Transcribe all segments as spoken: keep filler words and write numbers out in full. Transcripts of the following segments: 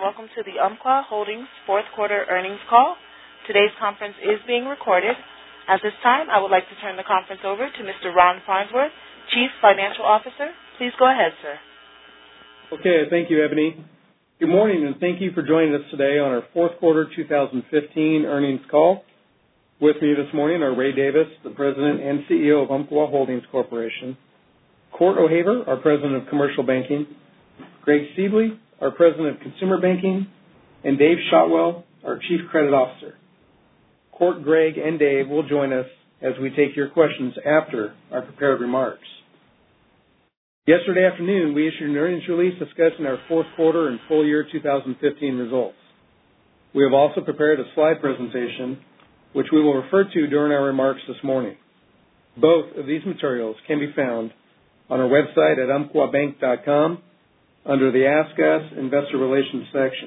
welcome to the Umpqua Holdings fourth quarter earnings call. Today's conference is being recorded. At this time, I would like to turn the conference over to Mister Ron Farnsworth, Chief Financial Officer. Please go ahead, sir. Okay, thank you, Ebony. Good morning, and thank you for joining us today on our fourth quarter two thousand fifteen earnings call. With me this morning are Ray Davis, the President and C E O of Umpqua Holdings Corporation, Cort O'Haver, our President of Commercial Banking, Greg Siebele, our President of Consumer Banking, and Dave Shotwell, our Chief Credit Officer. Cort, Greg, and Dave will join us as we take your questions after our prepared remarks. Yesterday afternoon, we issued an earnings release discussing our fourth quarter and full year two thousand fifteen results. We have also prepared a slide presentation, which we will refer to during our remarks this morning. Both of these materials can be found on our website at umpqua bank dot com under the Ask Us Investor Relations section.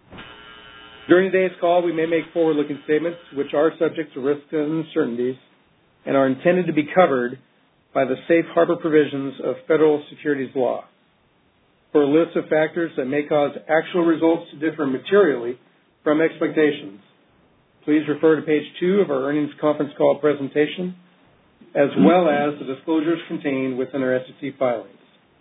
During today's call, we may make forward-looking statements which are subject to risks and uncertainties and are intended to be covered by the safe harbor provisions of federal securities law. For a list of factors that may cause actual results to differ materially from expectations, please refer to page two of our earnings conference call presentation, as well as the disclosures contained within our S E C filings.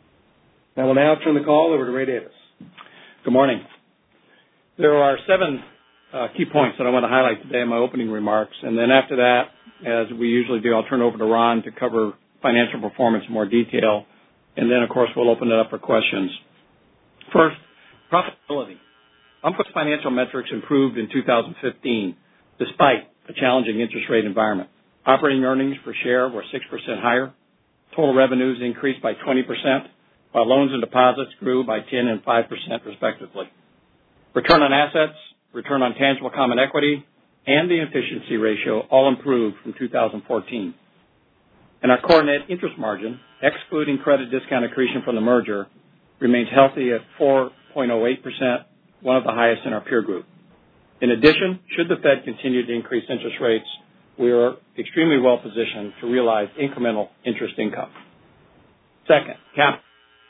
I will now turn the call over to Ray Davis. Good morning. There are seven uh, key points that I want to highlight today in my opening remarks, and then after that, as we usually do, I'll turn over to Ron to cover financial performance in more detail, and then, of course, we'll open it up for questions. First, profitability. Umpqua's financial metrics improved in two thousand fifteen, despite a challenging interest rate environment. Operating earnings per share were six percent higher. Total revenues increased by twenty percent, while loans and deposits grew by ten and five percent respectively. Return on assets, return on tangible common equity, and the efficiency ratio all improved from two thousand fourteen. And our core net interest margin, excluding credit discount accretion from the merger, remains healthy at four point oh eight percent, one of the highest in our peer group. In addition, should the Fed continue to increase interest rates, we are extremely well positioned to realize incremental interest income. Second, capital.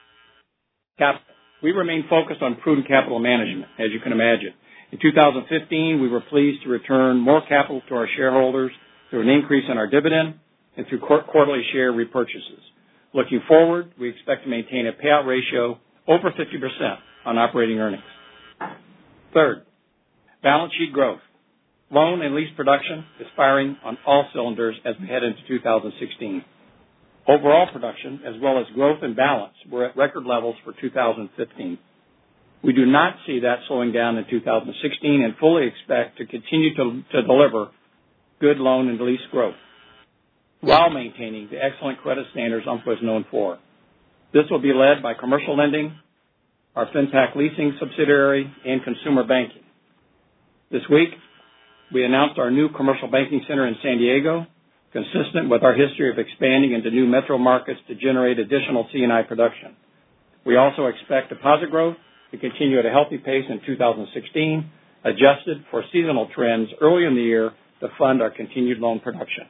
Capital. We remain focused on prudent capital management, as you can imagine. In two thousand fifteen, we were pleased to return more capital to our shareholders through an increase in our dividend and through quarterly share repurchases. Looking forward, we expect to maintain a payout ratio over fifty percent on operating earnings. Third, balance sheet growth. Loan and lease production is firing on all cylinders as we head into two thousand sixteen. Overall production, as well as growth and balance, were at record levels for two thousand fifteen. We do not see that slowing down in two thousand sixteen and fully expect to continue to, to deliver good loan and lease growth while maintaining the excellent credit standards Umpqua is known for. This will be led by commercial lending, our FinPac leasing subsidiary, and consumer banking. This week, we announced our new commercial banking center in San Diego, consistent with our history of expanding into new metro markets to generate additional C and I production. We also expect deposit growth to continue at a healthy pace in two thousand sixteen, adjusted for seasonal trends early in the year to fund our continued loan production.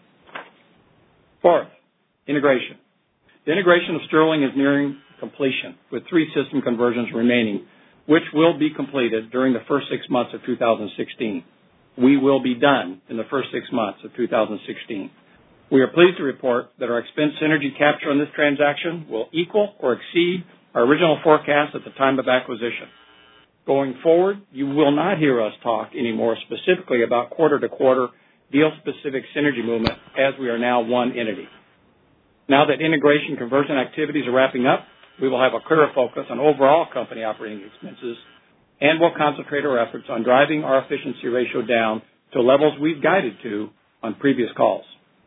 Fourth, integration. The integration of Sterling is nearing completion, with three system conversions remaining, which will be completed during the first six months of two thousand sixteen. We will be done in the first six months of two thousand sixteen. We are pleased to report that our expense synergy capture on this transaction will equal or exceed our original forecast at the time of acquisition. Going forward, you will not hear us talk anymore specifically about quarter-to-quarter deal-specific synergy movement, as we are now one entity. Now that integration conversion activities are wrapping up, we will have a clearer focus on overall company operating expenses, and we'll concentrate our efforts on driving our efficiency ratio down to levels we've guided to on previous calls.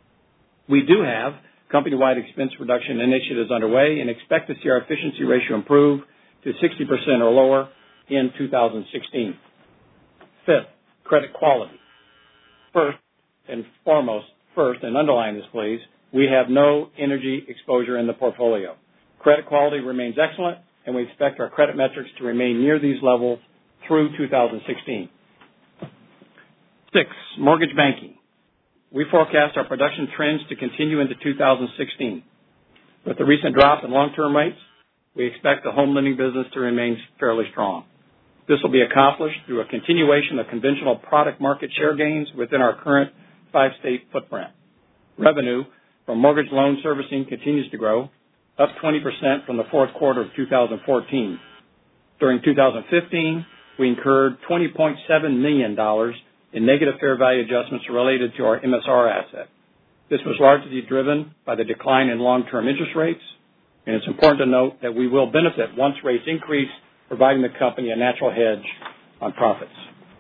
We do have company-wide expense reduction initiatives underway and expect to see our efficiency ratio improve to sixty percent or lower in two thousand sixteen. Fifth, credit quality. First and foremost, first, and underline this please, we have no energy exposure in the portfolio. Credit quality remains excellent, and we expect our credit metrics to remain near these levels through two thousand sixteen. Six, mortgage banking. We forecast our production trends to continue into two thousand sixteen. With the recent drop in long-term rates, we expect the home lending business to remain fairly strong. This will be accomplished through a continuation of conventional product market share gains within our current five-state footprint. Revenue from mortgage loan servicing continues to grow, up twenty percent from the fourth quarter of two thousand fourteen. During two thousand fifteen, we incurred twenty point seven million dollars in negative fair value adjustments related to our M S R asset. This was largely driven by the decline in long-term interest rates, and it's important to note that we will benefit once rates increase, providing the company a natural hedge on profits.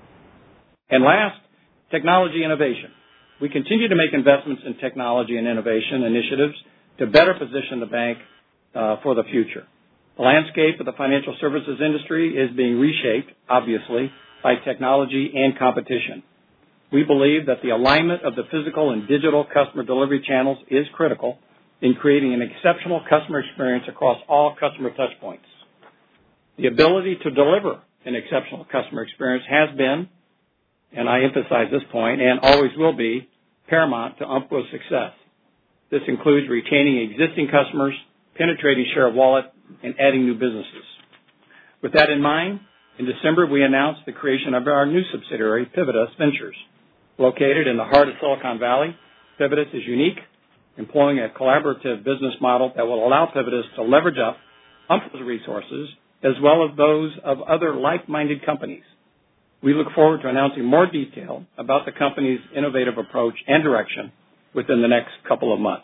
And last, technology innovation. We continue to make investments in technology and innovation initiatives to better position the bank uh, for the future. The landscape of the financial services industry is being reshaped, obviously, by technology and competition. We believe that the alignment of the physical and digital customer delivery channels is critical in creating an exceptional customer experience across all customer touchpoints. The ability to deliver an exceptional customer experience has been, and I emphasize this point, and always will be, paramount to Umpqua's success. This includes retaining existing customers, penetrating share of wallet, and adding new businesses. With that in mind, in December, we announced the creation of our new subsidiary, Pivotus Ventures. Located in the heart of Silicon Valley, Pivotus is unique, employing a collaborative business model that will allow Pivotus to leverage up Umpqua's resources as well as those of other like-minded companies. We look forward to announcing more detail about the company's innovative approach and direction within the next couple of months.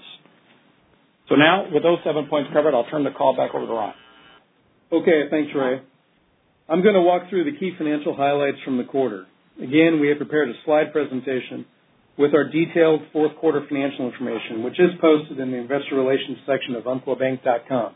So now, with those seven points covered, I'll turn the call back over to Ron. Okay, thanks, Ray. I'm going to walk through the key financial highlights from the quarter. Again, we have prepared a slide presentation with our detailed fourth quarter financial information, which is posted in the investor relations section of umpqua bank dot com.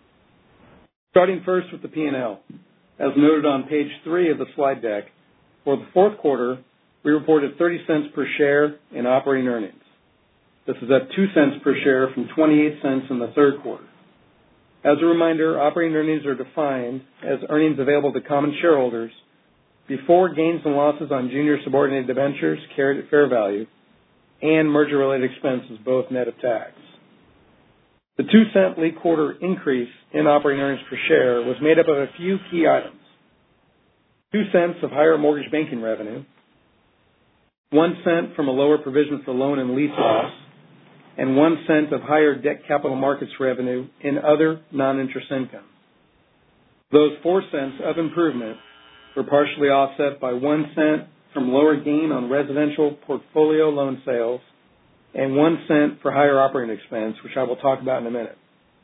Starting first with the P and L. As noted on page three of the slide deck, for the fourth quarter, we reported thirty cents per share in operating earnings. This is up two cents per share from twenty-eight cents in the third quarter. As a reminder, operating earnings are defined as earnings available to common shareholders before gains and losses on junior subordinated debentures carried at fair value and merger-related expenses, both net of tax. The two-cent linked quarter increase in operating earnings per share was made up of a few key items. Two cents of higher mortgage banking revenue, one cent from a lower provision for loan and lease loss, and one cent of higher debt capital markets revenue in other non-interest income. Those four cents of improvement were partially offset by one cent from lower gain on residential portfolio loan sales and one cent for higher operating expense, which I will talk about in a minute.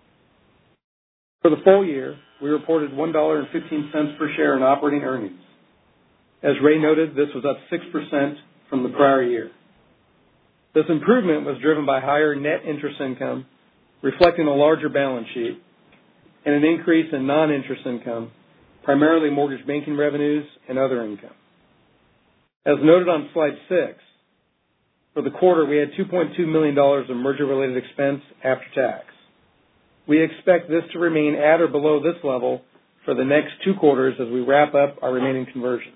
For the full year, we reported one dollar and fifteen cents per share in operating earnings. As Ray noted, this was up six percent from the prior year. This improvement was driven by higher net interest income, reflecting a larger balance sheet, and an increase in non-interest income, primarily mortgage banking revenues and other income. As noted on slide six, for the quarter we had two point two million dollars of merger-related expense after tax. We expect this to remain at or below this level for the next two quarters as we wrap up our remaining conversions.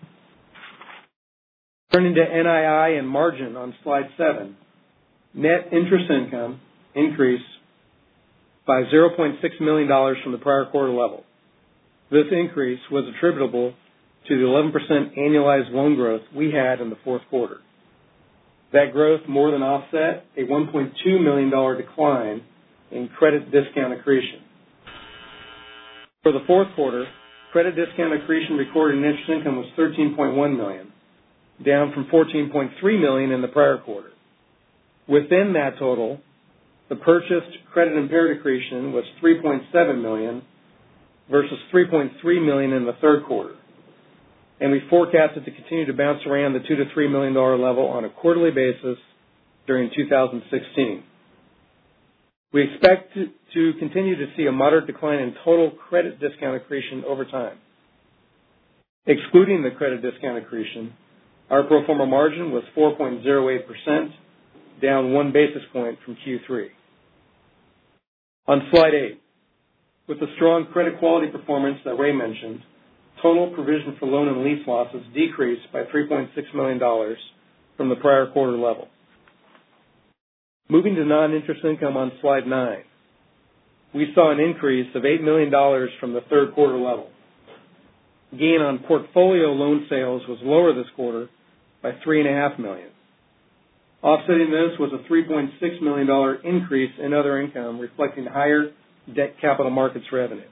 Turning to N I I and margin on slide seven, net interest income increased by zero point six million dollars from the prior quarter level. This increase was attributable to the eleven percent annualized loan growth we had in the fourth quarter. That growth more than offset a one point two million dollars decline in credit discount accretion. For the fourth quarter, credit discount accretion recorded in interest income was thirteen point one million dollars, down from fourteen point three million dollars in the prior quarter. Within that total, the purchased credit impaired accretion was three point seven million dollars versus three point three million dollars in the third quarter. And we forecast it to continue to bounce around the two to three million dollars level on a quarterly basis during two thousand sixteen. We expect to, to continue to see a moderate decline in total credit discount accretion over time. Excluding the credit discount accretion, our pro forma margin was four point zero eight percent, down one basis point from Q three. On slide eight, with the strong credit quality performance that Ray mentioned, total provision for loan and lease losses decreased by three point six million dollars from the prior quarter level. Moving to non-interest income on slide nine, we saw an increase of eight million dollars from the third quarter level. Gain on portfolio loan sales was lower this quarter by three point five million dollars. Offsetting this was a three point six million dollars increase in other income, reflecting higher debt capital markets revenue.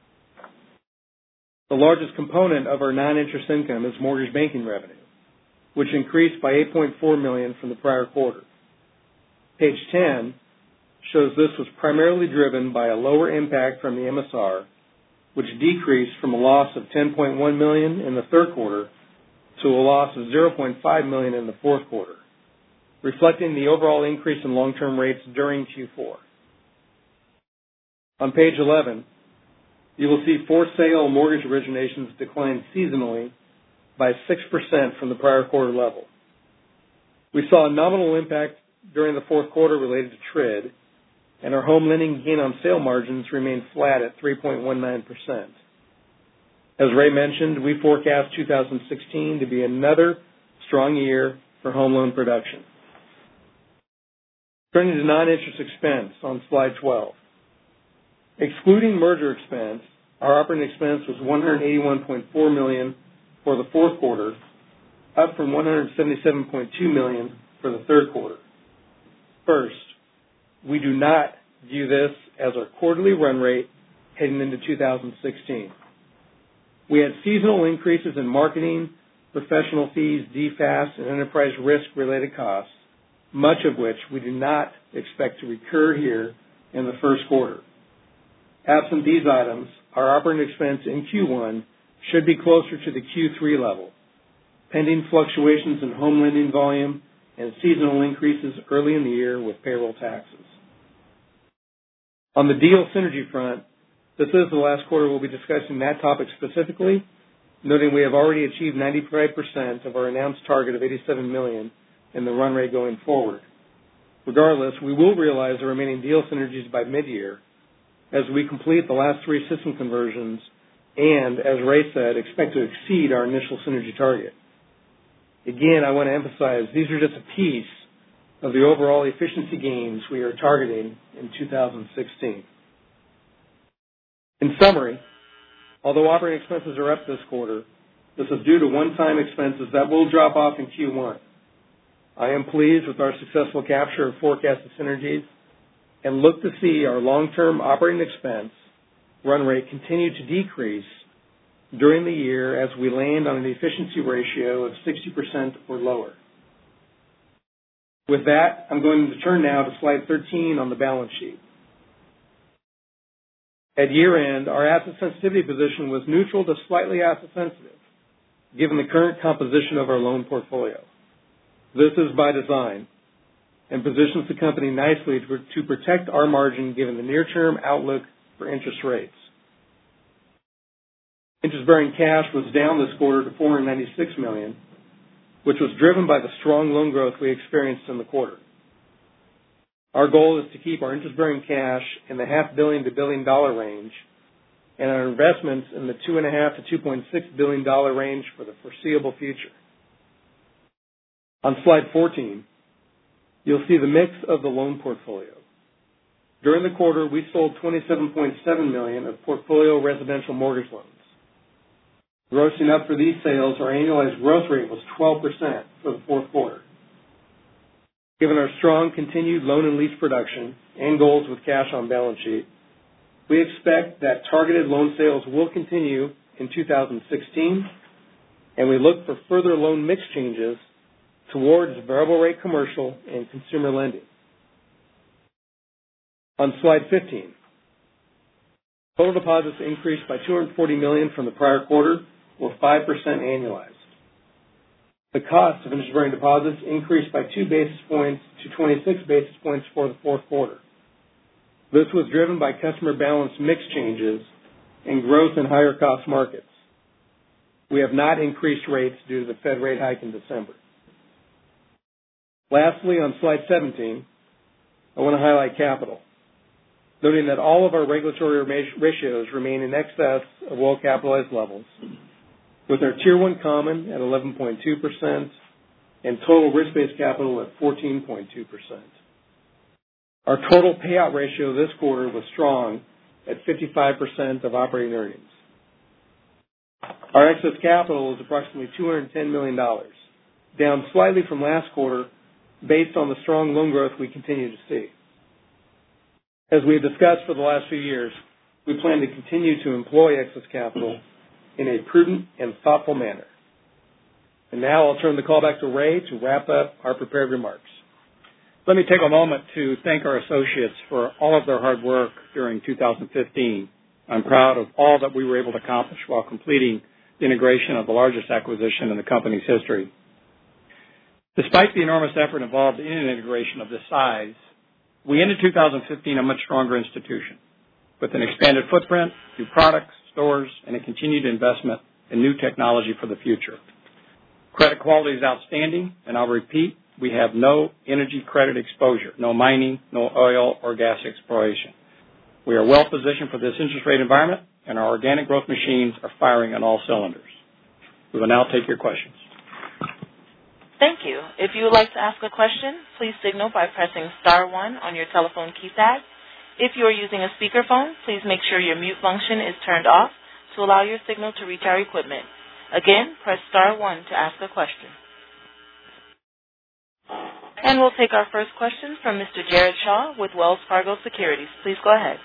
The largest component of our non-interest income is mortgage banking revenue, which increased by eight point four million dollars from the prior quarter. Page ten shows this was primarily driven by a lower impact from the M S R, which decreased from a loss of ten point one million dollars in the third quarter to a loss of zero point five million dollars in the fourth quarter, reflecting the overall increase in long-term rates during Q four. On page eleven, you will see for-sale mortgage originations declined seasonally by six percent from the prior quarter level. We saw a nominal impact during the fourth quarter related to T R I D, and our home lending gain on sale margins remained flat at three point one nine percent. As Ray mentioned, we forecast two thousand sixteen to be another strong year for home loan production. Turning to non-interest expense on slide twelve. Excluding merger expense, our operating expense was one hundred eighty-one point four million dollars for the fourth quarter, up from one hundred seventy-seven point two million dollars for the third quarter. First, we do not view this as our quarterly run rate heading into two thousand sixteen. We had seasonal increases in marketing, professional fees, D F A S, and enterprise risk-related costs, much of which we do not expect to recur here in the first quarter. Absent these items, our operating expense in Q one should be closer to the Q three level, pending fluctuations in home lending volume and seasonal increases early in the year with payroll taxes. On the deal synergy front, this is the last quarter we'll be discussing that topic specifically, noting we have already achieved ninety-five percent of our announced target of eighty-seven million dollars in the run rate going forward. Regardless, we will realize the remaining deal synergies by mid-year as we complete the last three system conversions and, as Ray said, expect to exceed our initial synergy target. Again, I want to emphasize these are just a piece of the overall efficiency gains we are targeting in two thousand sixteen. In summary, although operating expenses are up this quarter, this is due to one-time expenses that will drop off in Q one. I am pleased with our successful capture of forecasted synergies and look to see our long-term operating expense run rate continue to decrease during the year as we land on an efficiency ratio of sixty percent or lower. With that, I'm going to turn now to slide thirteen on the balance sheet. At year-end, our asset sensitivity position was neutral to slightly asset sensitive, given the current composition of our loan portfolio. This is by design and positions the company nicely to, to protect our margin given the near-term outlook for interest rates. Interest-bearing cash was down this quarter to four hundred ninety-six million dollars, which was driven by the strong loan growth we experienced in the quarter. Our goal is to keep our interest-bearing cash in the half billion to billion dollar range and our investments in the two and a half to two point six billion dollar range for the foreseeable future. On slide fourteen, you'll see the mix of the loan portfolio. During the quarter, we sold twenty-seven point seven million dollars of portfolio residential mortgage loans. Grossing up for these sales, our annualized growth rate was twelve percent for the fourth quarter. Given our strong continued loan and lease production and goals with cash on balance sheet, we expect that targeted loan sales will continue in two thousand sixteen, and we look for further loan mix changes towards variable rate commercial and consumer lending. On slide fifteen, total deposits increased by two hundred forty million dollars from the prior quarter, or five percent annualized. The cost of interest-bearing deposits increased by two basis points to twenty-six basis points for the fourth quarter. This was driven by customer balance mix changes and growth in higher cost markets. We have not increased rates due to the Fed rate hike in December. Lastly, on slide seventeen, I want to highlight capital, noting that all of our regulatory ratios remain in excess of well-capitalized levels, with our Tier one common at eleven point two percent and total risk-based capital at fourteen point two percent. Our total payout ratio this quarter was strong at fifty-five percent of operating earnings. Our excess capital is approximately two hundred ten million dollars, down slightly from last quarter based on the strong loan growth we continue to see. As we have discussed for the last few years, we plan to continue to employ excess capital in a prudent and thoughtful manner. And now I'll turn the call back to Ray to wrap up our prepared remarks. Let me take a moment to thank our associates for all of their hard work during two thousand fifteen. I'm proud of all that we were able to accomplish while completing the integration of the largest acquisition in the company's history. Despite the enormous effort involved in an integration of this size, we ended two thousand fifteen a much stronger institution with an expanded footprint, new products, stores, and a continued investment in new technology for the future. Credit quality is outstanding, and I'll repeat, we have no energy credit exposure, no mining, no oil or gas exploration. We are well positioned for this interest rate environment, and our organic growth machines are firing on all cylinders. We will now take your questions. Thank you. If you would like to ask a question, please signal by pressing star one on your telephone keypad. If you are using a speakerphone, please make sure your mute function is turned off to allow your signal to reach our equipment. Again, press star one to ask a question. And we'll take our first question from Mister Jared Shaw with Wells Fargo Securities. Please go ahead.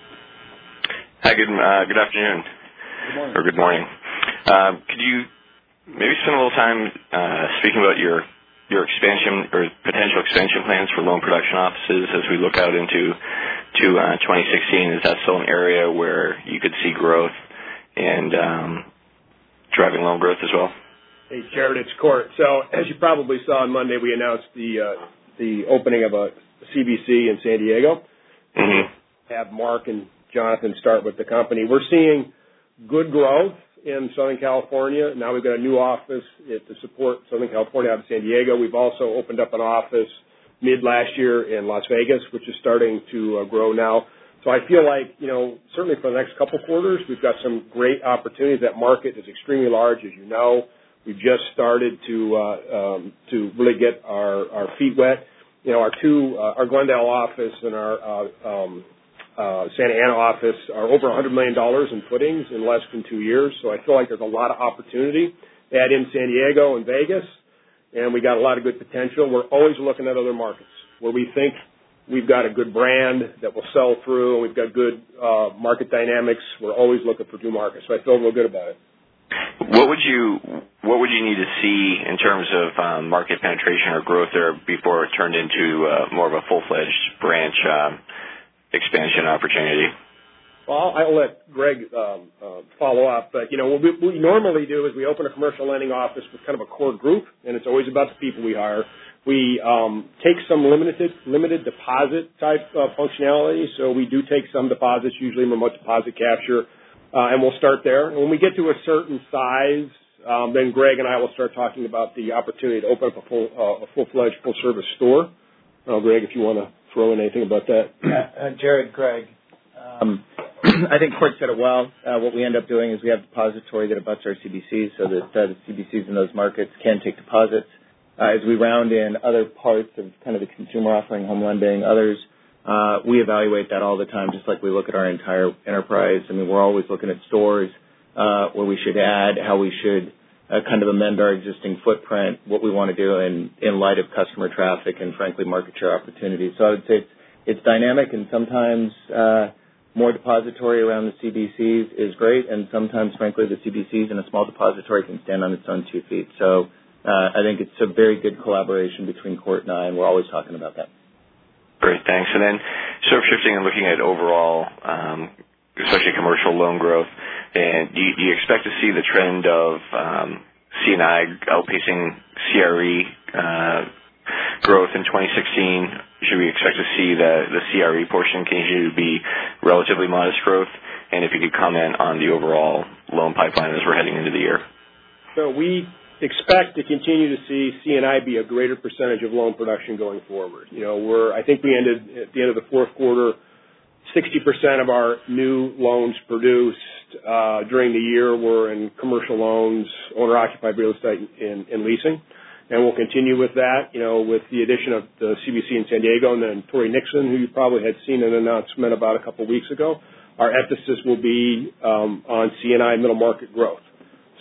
Hi, good uh, good afternoon. Good morning. Or good morning. Uh, could you maybe spend a little time uh, speaking about your your expansion or potential expansion plans for loan production offices as we look out into to uh, twenty sixteen? Is that still an area where you could see growth and um, driving loan growth as well? Hey, Jared, it's Court. So, as you probably saw on Monday, we announced the uh, the opening of a C B C in San Diego. Mm-hmm. Have Mark and Jonathan start with the company. We're seeing good growth in Southern California. Now we've got a new office to support Southern California out of San Diego. We've also opened up an office mid last year in Las Vegas, which is starting to uh, grow now. So I feel like, you know, certainly for the next couple quarters, we've got some great opportunities. That market is extremely large, as you know. We've just started to uh, um, to really get our, our feet wet. You know, our two, uh, our Glendale office and our uh, um, uh, Santa Ana office are over one hundred million dollars in footings in less than two years. So I feel like there's a lot of opportunity. Add in San Diego and Vegas, and we got a lot of good potential. We're always looking at other markets where we think we've got a good brand that will sell through, and we've got good uh, market dynamics. We're always looking for new markets. So I feel real good about it. What would you what would you need to see in terms of um, market penetration or growth there before it turned into uh, more of a full-fledged branch um, expansion opportunity? Well, I'll let Greg um, uh, follow up. But, you know, what we, what we normally do is we open a commercial lending office with kind of a core group, and it's always about the people we hire. We um, take some limited limited deposit type uh, functionality. So we do take some deposits, usually remote deposit capture. Uh, and we'll start there. And when we get to a certain size, um, then Greg and I will start talking about the opportunity to open up a full, uh, a full-fledged, full-service store. Uh, Greg, if you want to throw in anything about that. Yeah, uh, Jared, Greg. Um, I think Court said it well. Uh, what we end up doing is we have a depository that abuts our C B Cs so that uh, the C B Cs in those markets can take deposits. Uh, as we round in other parts of kind of the consumer offering, home lending, others, Uh, we evaluate that all the time, just like we look at our entire enterprise. I mean, we're always looking at stores, uh, where we should add, how we should uh, kind of amend our existing footprint, what we want to do in, in light of customer traffic and, frankly, market share opportunities. So I would say it's, it's dynamic, and sometimes uh, more depository around the C B Cs is great, and sometimes, frankly, the C B Cs in a small depository can stand on its own two feet. So uh, I think it's a very good collaboration between Court and I, and we're always talking about that. Great, thanks. And then sort of shifting and looking at overall, um, especially commercial loan growth, and do you, do you expect to see the trend of um, C and I outpacing C R E uh, growth in twenty sixteen? Should we expect to see the, the C R E portion continue to be relatively modest growth? And if you could comment on the overall loan pipeline as we're heading into the year. So we expect to continue to see C and I be a greater percentage of loan production going forward. You know, we're, I think we ended at the end of the fourth quarter, sixty percent of our new loans produced uh, during the year were in commercial loans, owner-occupied real estate, and, and leasing. And we'll continue with that, you know, with the addition of the C B C in San Diego and then Tory Nixon, who you probably had seen an announcement about a couple of weeks ago. Our emphasis will be um, on C and I middle market growth.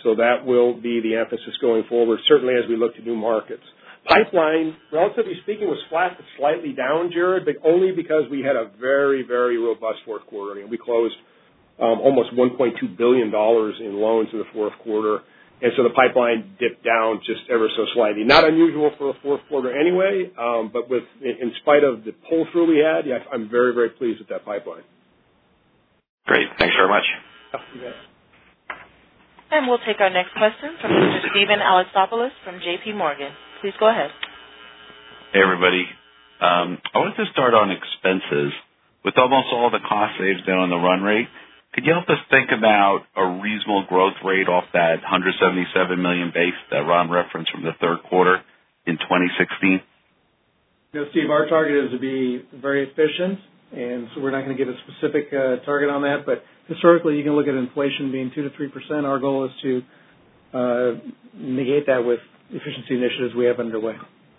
So that will be the emphasis going forward, certainly as we look to new markets. Pipeline, relatively speaking, was flat to slightly down, Jared, but only because we had a very, very robust fourth quarter. I mean, we closed um, almost one point two billion dollars in loans in the fourth quarter, and so the pipeline dipped down just ever so slightly. Not unusual for a fourth quarter anyway, um, but with in spite of the pull-through we had, yeah, I'm very, very pleased with that pipeline. Great. Thanks very much. Yeah. And we'll take our next question from Mister Steven Alexopoulos from J P. Morgan. Please go ahead. Hey, everybody. Um, I wanted to start on expenses. With almost all the cost saves down on the run rate, could you help us think about a reasonable growth rate off that one hundred seventy-seven million dollars base that Ron referenced from the third quarter in twenty sixteen? You know, Steve, our target is to be very efficient, and so we're not going to give a specific uh, target on that, but historically you can look at inflation being two to three percent. Our goal is to uh, negate that with efficiency initiatives we have underway.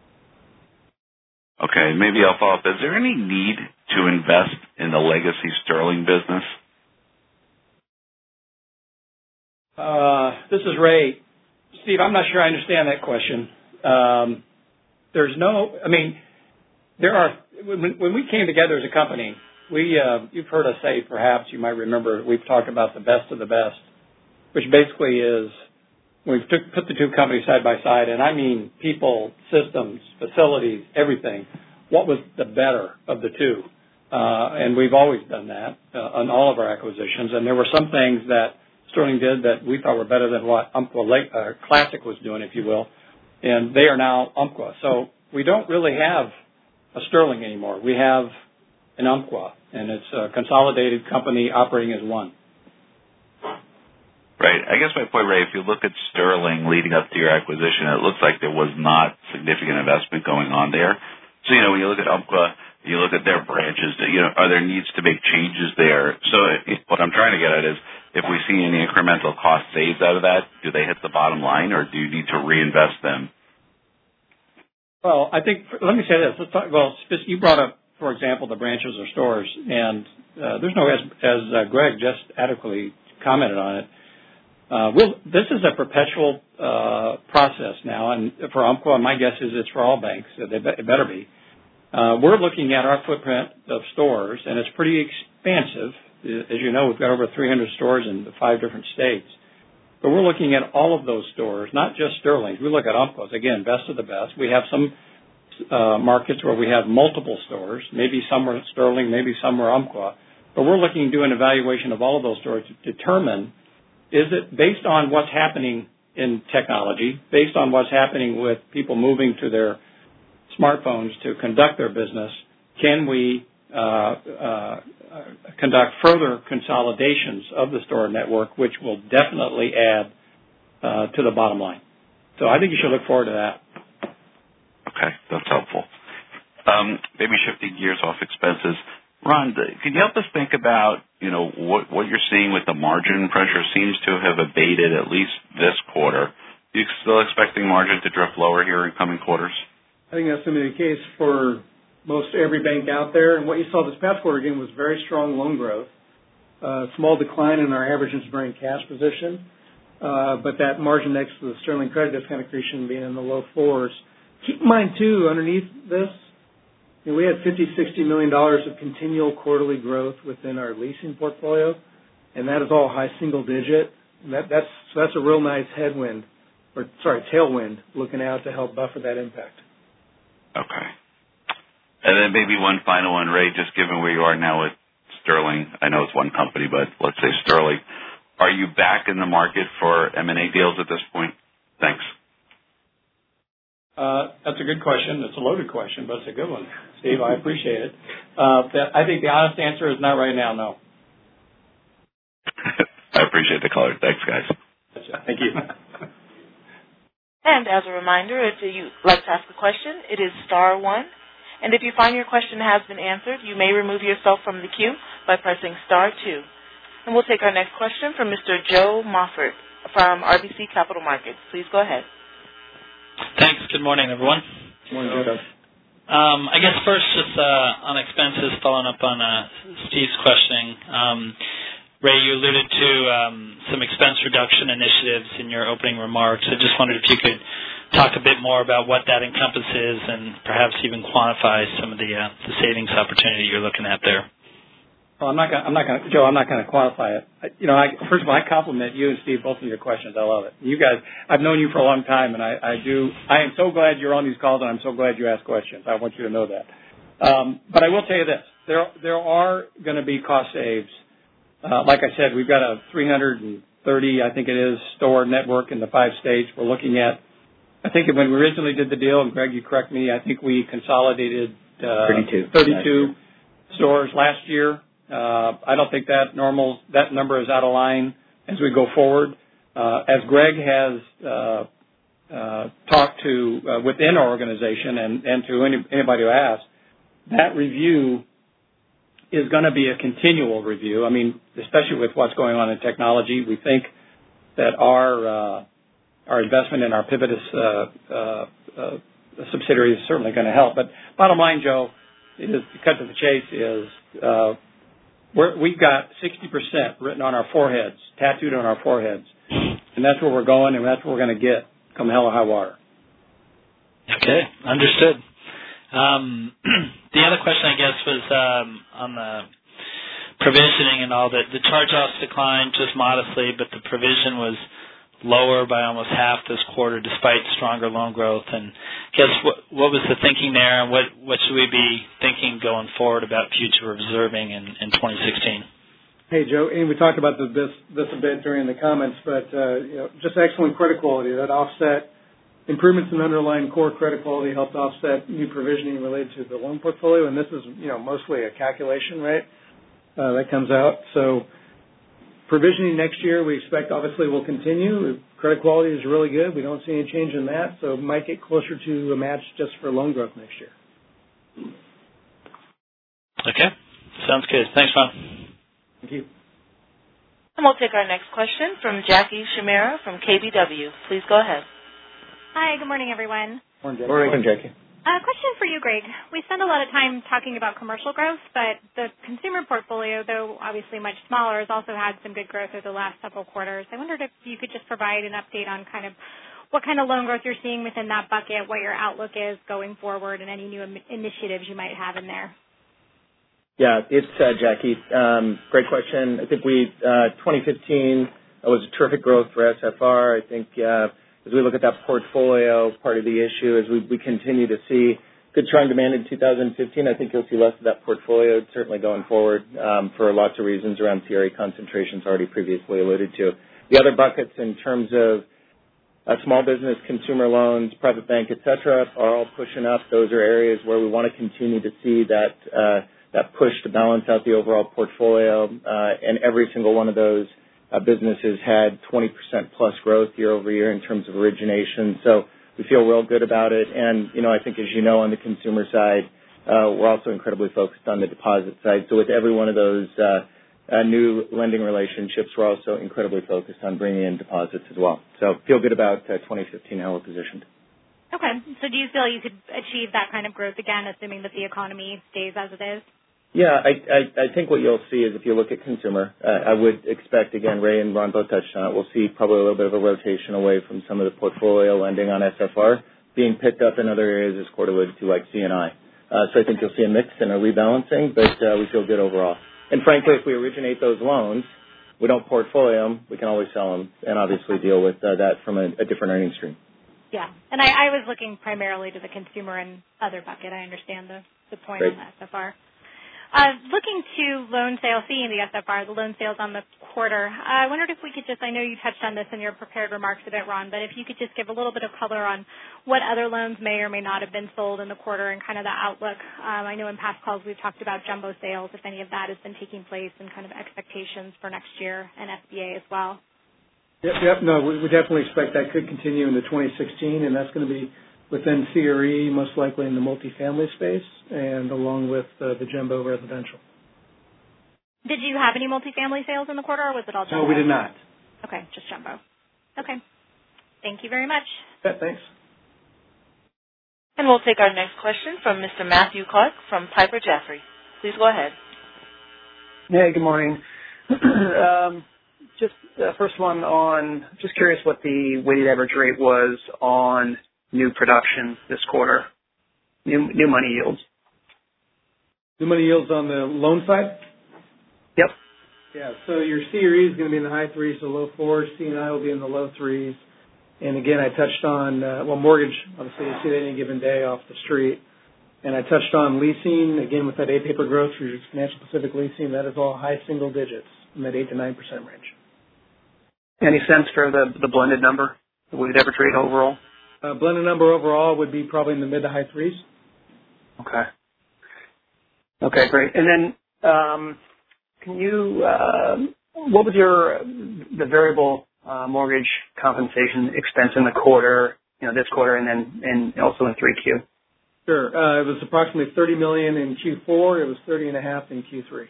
Okay, maybe I'll follow up. Is there any need to invest in the legacy Sterling business? Uh, this is Ray. Steve, I'm not sure I understand that question. Um, there's no, I mean, there are, when, when we came together as a company, we, uh, you've heard us say, perhaps you might remember, we've talked about the best of the best, which basically is we've took, put the two companies side by side, and I mean people, systems, facilities, everything. What was the better of the two? Uh, and we've always done that uh, on all of our acquisitions, and there were some things that Sterling did that we thought were better than what Umpqua Lake, uh, Classic was doing, if you will, and they are now Umpqua. So we don't really have a Sterling anymore. We have an Umpqua, and it's a consolidated company operating as one. Right. I guess my point, Ray, if you look at Sterling leading up to your acquisition, it looks like there was not significant investment going on there. So, you know, when you look at Umpqua, you look at their branches, you know, are there needs to make changes there? So what I'm trying to get at is, if we see any incremental cost saves out of that, do they hit the bottom line, or do you need to reinvest them? Well, I think, let me say this. Let's talk, well, you brought up, for example, the branches or stores, and uh, there's no, as, as uh, Greg just adequately commented on it, uh, we'll, this is a perpetual uh, process now, and for Umpqua, my guess is it's for all banks. So they be, it better be. Uh, we're looking at our footprint of stores, and it's pretty expansive. As you know, we've got over three hundred stores in five different states. But we're looking at all of those stores, not just Sterling's. We look at Umpqua's, again, best of the best. We have some uh, markets where we have multiple stores, maybe some are Sterling, maybe some are Umpqua. But we're looking to do an evaluation of all of those stores to determine, is it based on what's happening in technology, based on what's happening with people moving to their smartphones to conduct their business, can we uh, uh, conduct further consolidations of the store network, which will definitely add uh, to the bottom line. So I think you should look forward to that. Okay, that's helpful. Um, maybe shifting gears off expenses. Ron, can you help us think about, you know, what, what you're seeing with the margin pressure seems to have abated at least this quarter. Are you still expecting margin to drift lower here in coming quarters? I think that's going to be the case for most every bank out there. And what you saw this past quarter, again, was very strong loan growth, uh, small decline in our average interest-bearing cash position, uh, but that margin next to the Sterling credit discount accretion being in the low fours. Keep in mind, too, underneath this, you know, we had fifty, sixty million dollars of continual quarterly growth within our leasing portfolio, and that is all high single digit. And that, that's, so that's a real nice headwind, or sorry, tailwind looking out to help buffer that impact. Okay. And then maybe one final one, Ray, just given where you are now with Sterling, I know it's one company, but let's say Sterling, are you back in the market for M and A deals at this point? Thanks. Uh, that's a good question. It's a loaded question, but it's a good one. Steve, I appreciate it. Uh, I think the honest answer is not right now, no. I appreciate the color. Thanks, guys. Thank you. And as a reminder, if you'd like to ask a question, it is star one. And if you find your question has been answered, you may remove yourself from the queue by pressing star two. And we'll take our next question from Mister Joe Moffett from R B C Capital Markets. Please go ahead. Thanks. Good morning, everyone. Good morning, Joe. Um, I guess first, just uh, on expenses, following up on uh, Steve's questioning. Um, Ray, you alluded to um, some expense reduction initiatives in your opening remarks. I just wondered if you could talk a bit more about what that encompasses and perhaps even quantify some of the, uh, the savings opportunity you're looking at there. Well, I'm not going. I'm not going. Joe, I'm not going to quantify it. I, you know, I, first of all, I compliment you and Steve both of your questions. I love it. You guys, I've known you for a long time, and I, I do. I am so glad you're on these calls, and I'm so glad you ask questions. I want you to know that. Um, but I will tell you this: there there are going to be cost saves. Uh, like I said, we've got a three hundred thirty, I think it is, store network in the five states. We're looking at. I think when we originally did the deal, and Greg, you correct me, I think we consolidated uh, thirty-two, thirty-two stores last year. Uh, I don't think that normal that number is out of line as we go forward. Uh, as Greg has uh, uh, talked to uh, within our organization and, and to any, anybody who asks, that review is going to be a continual review. I mean, especially with what's going on in technology, we think that our uh, our investment in our Pivotus uh, uh, uh, subsidiary is certainly going to help. But bottom line, Joe, is to cut to the chase is. Uh, We're, we've got sixty percent written on our foreheads, tattooed on our foreheads, and that's where we're going, and that's what we're going to get come hell or high water. Okay, understood. Um, the other question, I guess, was um, on the provisioning and all that. The charge-offs declined just modestly, but the provision was lower by almost half this quarter despite stronger loan growth. And I guess what, what was the thinking there, and what, what should we be thinking going forward about future reserving in, in twenty sixteen? Hey, Joe, and we talked about this, this a bit during the comments, but uh, you know, just excellent credit quality that offset improvements in underlying core credit quality helped offset new provisioning related to the loan portfolio, and this is you know mostly a calculation, right? Uh, that comes out. So provisioning next year, we expect obviously will continue. Credit quality is really good. We don't see any change in that, so it might get closer to a match just for loan growth next year. Okay. Sounds good. Thanks, Ron. Thank you. And we'll take our next question from Jackie Chimera from K B W. Please go ahead. Hi, good morning, everyone. Morning, Jackie. Morning, Jackie. A question for you, Greg. We spend a lot of time talking about commercial growth, but the consumer portfolio, though obviously much smaller, has also had some good growth over the last several quarters. I wondered if you could just provide an update on kind of what kind of loan growth you're seeing within that bucket, what your outlook is going forward, and any new initiatives you might have in there. Yeah, it's uh, Jackie. Um, great question. I think we uh, twenty fifteen was a terrific growth for S F R. I think uh, as we look at that portfolio, part of the issue is we, we continue to see good strong demand in two thousand fifteen. I think you'll see less of that portfolio certainly going forward um, for lots of reasons around C R E concentrations already previously alluded to. The other buckets in terms of uh, small business, consumer loans, private bank, et cetera, are all pushing up. Those are areas where we want to continue to see that uh, that push to balance out the overall portfolio, uh, and every single one of those uh, businesses had twenty percent plus growth year over year in terms of origination. So we feel real good about it. And, you know, I think as you know on the consumer side, uh, we're also incredibly focused on the deposit side. So with every one of those uh, uh, new lending relationships, we're also incredibly focused on bringing in deposits as well. So feel good about uh, twenty fifteen, how we're positioned. Okay. So do you feel you could achieve that kind of growth again, assuming that the economy stays as it is? Yeah, I, I, I think what you'll see is if you look at consumer, uh, I would expect, again, Ray and Ron both touched on it, we'll see probably a little bit of a rotation away from some of the portfolio lending on S F R being picked up in other areas, as Court alluded to, like C and I. Uh, so I think you'll see a mix and a rebalancing, but uh, we feel good overall. And frankly, if we originate those loans, we don't portfolio them, we can always sell them and obviously deal with uh, that from a, a different earnings stream. Yeah, and I, I was looking primarily to the consumer and other bucket. I understand the, the point Great. on the S F R. Uh, looking to loan sales, seeing the S F R, the loan sales on the quarter, I wondered if we could just, I know you touched on this in your prepared remarks a bit, Ron, but if you could just give a little bit of color on what other loans may or may not have been sold in the quarter and kind of the outlook. Um, I know in past calls we've talked about jumbo sales, if any of that has been taking place, and kind of expectations for next year and S B A as well. Yep, yep. No, we, we definitely expect that could continue into twenty sixteen, and that's going to be within C R E, most likely in the multifamily space, and along with uh, the jumbo residential. Did you have any multifamily sales in the quarter, or was it all jumbo? No, we did not. Okay, just jumbo. Okay. Thank you very much. Yeah, thanks. And we'll take our next question from Mister Matthew Clark from Piper Jaffray. Please go ahead. Hey, good morning. um, just the uh, first one on, just curious what the weighted average rate was on new production this quarter, new new money yields. New money yields on the loan side? Yep. Yeah, so your C R E is going to be in the high threes to low fours. C and I will be in the low threes. And again, I touched on, uh, well, mortgage, obviously, you see that any given day off the street. And I touched on leasing, again, with that A-paper growth for your Financial Pacific leasing, that is all high single digits in that eight to nine percent range. Any sense for the, the blended number, the weighted average rate overall? Uh, blended number overall would be probably in the mid to high threes. Okay. Okay, great. And then um, can you, uh, what was your, the variable uh, mortgage compensation expense in the quarter, you know, this quarter and then and also in three Q? Sure. Uh, it was approximately thirty million dollars in Q four. It was thirty and a half in Q three.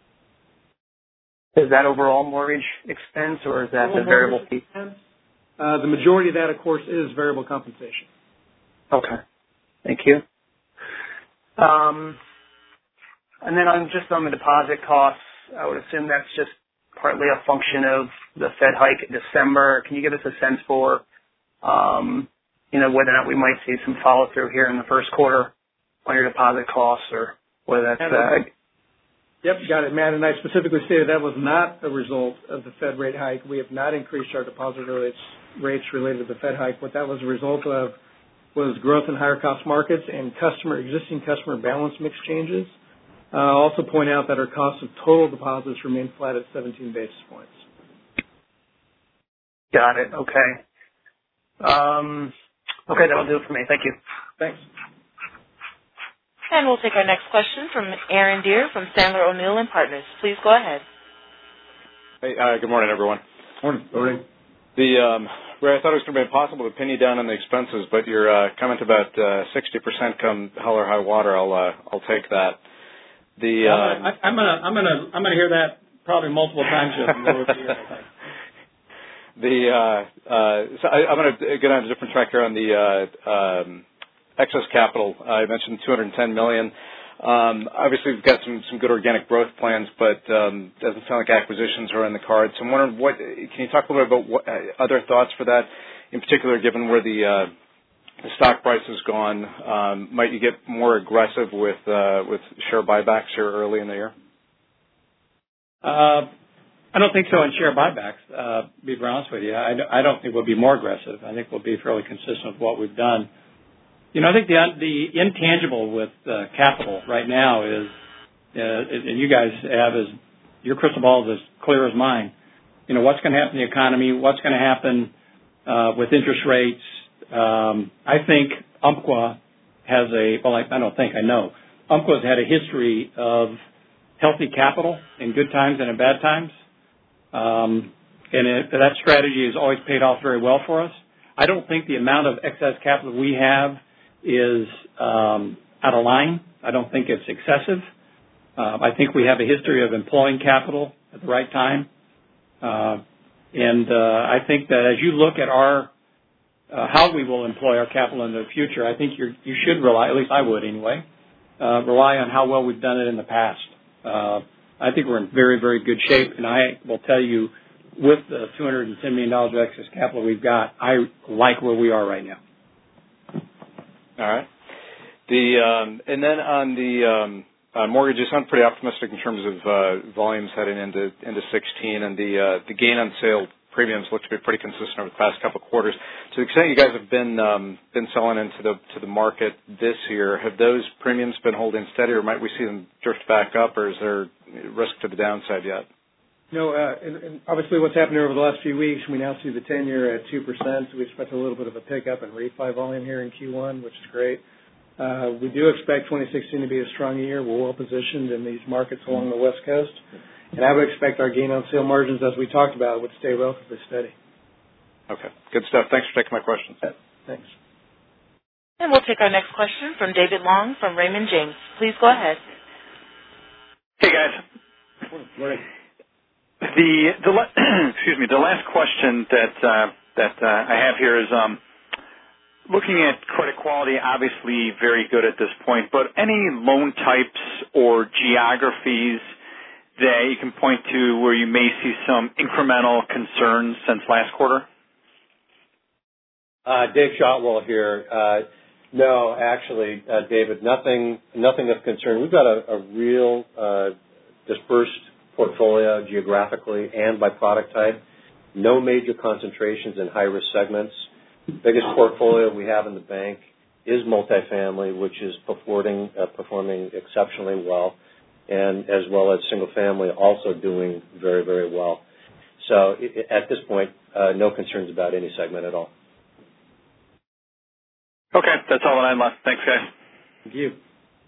Is that overall mortgage expense or is that Total the variable mortgage piece? expense? Uh, the majority of that, of course, is variable compensation. Okay. Thank you. Um, and then on just on the deposit costs, I would assume that's just partly a function of the Fed hike in December. Can you give us a sense for, um, you know, whether or not we might see some follow through here in the first quarter on your deposit costs, or whether that's uh, Yep, got it, Matt. And I specifically stated that was not a result of the Fed rate hike. We have not increased our deposit rates, rates related to the Fed hike. What that was a result of was growth in higher cost markets and customer existing customer balance mix changes. Uh, I'll also point out that our cost of total deposits remained flat at seventeen basis points. Got it. Okay. Um, okay, that'll do it for me. Thank you. Thanks. And we'll take our next question from Aaron Deere from Sandler O'Neill and Partners. Please go ahead. Hey, uh, good morning, everyone. Morning. Morning. The um, Ray, I thought it was going to be impossible to pin you down on the expenses, but your uh, comment about uh, sixty percent come hell or high water, I'll uh, I'll take that. The uh, I'm gonna I'm gonna I'm gonna hear that probably multiple times over the year. The uh, uh, so I, I'm going to get on a different track here on the uh, um, excess capital. I mentioned two hundred ten million dollars. Um, obviously, we've got some, some good organic growth plans, but um, doesn't sound like acquisitions are in the cards. So I'm wondering, what can you talk a little bit about what, uh, other thoughts for that, in particular, given where the, uh, the stock price has gone? Um, might you get more aggressive with uh, with share buybacks here early in the year? Uh, I don't think so in share buybacks. Uh, to be honest with you, I, I don't think we'll be more aggressive. I think we'll be fairly consistent with what we've done. You know, I think the the intangible with uh, capital right now is, uh, and you guys have, is your crystal ball is as clear as mine. You know, what's going to happen in the economy? What's going to happen uh, with interest rates? Um, I think Umpqua has a, well, I, I don't think, I know. Umpqua's had a history of healthy capital in good times and in bad times. Um, and it, that strategy has always paid off very well for us. I don't think the amount of excess capital we have is um, out of line. I don't think it's excessive. Uh, I think we have a history of employing capital at the right time. Uh, and uh, I think that as you look at our uh, how we will employ our capital in the future, I think you're, you should rely, at least I would anyway, uh, rely on how well we've done it in the past. Uh, I think we're in very, very good shape, and I will tell you, with the two hundred ten million dollars of excess capital we've got, I like where we are right now. All right. The um, and then on the um, uh, mortgage, you sound pretty optimistic in terms of uh, volumes heading into into sixteen, and the uh, the gain on sale premiums look to be pretty consistent over the past couple of quarters. To the extent you guys have been um, been selling into the to the market this year, have those premiums been holding steady, or might we see them drift back up, or is there risk to the downside yet? No, uh, and, and obviously what's happened over the last few weeks, we now see the ten-year at two percent, so we expect a little bit of a pickup in refi volume here in Q one, which is great. Uh, we do expect twenty sixteen to be a strong year. We're well positioned in these markets along the West Coast, and I would expect our gain on sale margins, as we talked about, would stay relatively steady. Okay, good stuff. Thanks for taking my questions. Yeah, thanks. And we'll take our next question from David Long from Raymond James. Please go ahead. Hey, guys. Morning. Morning. The the excuse me. The last question that uh, that uh, I have here is um, looking at credit quality. Obviously, very good at this point. But any loan types or geographies that you can point to where you may see some incremental concerns since last quarter? Uh, Dave Shotwell here. Uh, no, actually, uh, David, nothing, nothing of concern. We've got a, a real uh, dispersed portfolio geographically and by product type. No major concentrations in high-risk segments. Biggest portfolio we have in the bank is multifamily, which is performing uh, performing exceptionally well, and as well as single-family also doing very, very well. So it, at this point, uh, no concerns about any segment at all. Okay, that's all that I have left. Thanks, guys. Thank you.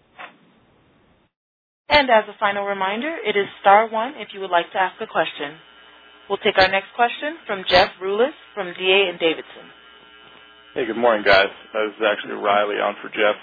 And as a final reminder, it is star one if you would like to ask a question. We'll take our next question from Jeff Rulis from D A and Davidson. Hey, good morning, guys. Uh, this is actually Riley on for Jeff.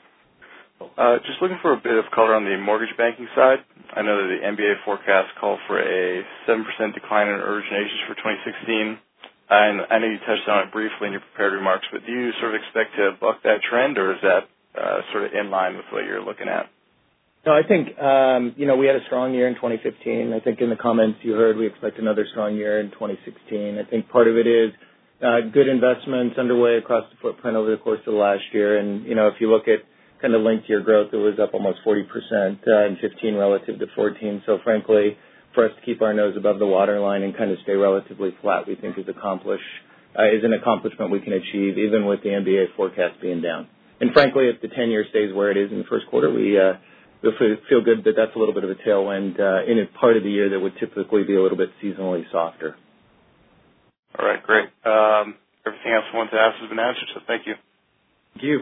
Uh, just looking for a bit of color on the mortgage banking side. I know that the M B A forecast called for a seven percent decline in originations for twenty sixteen. And I know you touched on it briefly in your prepared remarks, but do you sort of expect to buck that trend, or is that uh, sort of in line with what you're looking at? No, I think, um, you know, we had a strong year in twenty fifteen. I think in the comments you heard we expect another strong year in twenty sixteen. I think part of it is uh, good investments underway across the footprint over the course of the last year. And, you know, if you look at kind of linked year growth, it was up almost forty percent uh, in fifteen relative to fourteen. So, frankly, for us to keep our nose above the waterline and kind of stay relatively flat, we think is accomplish uh, is an accomplishment we can achieve even with the M B A forecast being down. And frankly, if the ten-year stays where it is in the first quarter, we uh, we'll feel good that that's a little bit of a tailwind uh, in a part of the year that would typically be a little bit seasonally softer. All right, great. Um, everything else I wanted to ask has been answered, so thank you. Thank you.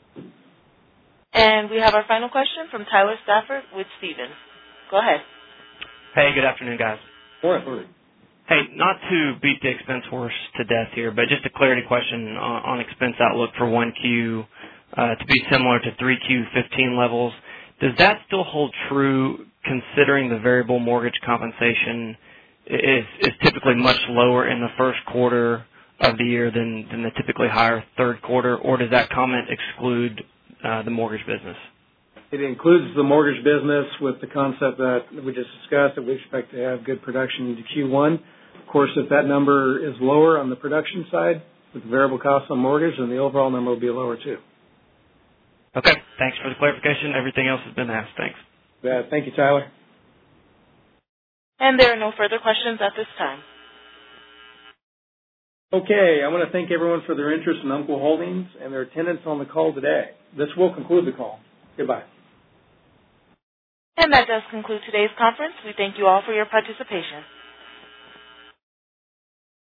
And we have our final question from Tyler Stafford with Stephens. Go ahead. Hey, good afternoon, guys. Morning. Hey, not to beat the expense horse to death here, but just a clarity question on, on expense outlook for one Q uh, to be similar to three Q fifteen levels. Does that still hold true considering the variable mortgage compensation is, is typically much lower in the first quarter of the year than, than the typically higher third quarter, or does that comment exclude uh, the mortgage business? It includes the mortgage business with the concept that we just discussed, that we expect to have good production into Q one. Of course, if that number is lower on the production side with variable costs on mortgage, then the overall number will be lower too. Okay. Thanks for the clarification. Everything else has been asked. Thanks. Yeah, thank you, Tyler. And there are no further questions at this time. Okay, I want to thank everyone for their interest in Umpqua Holdings and their attendance on the call today. This will conclude the call. Goodbye. And that does conclude today's conference. We thank you all for your participation.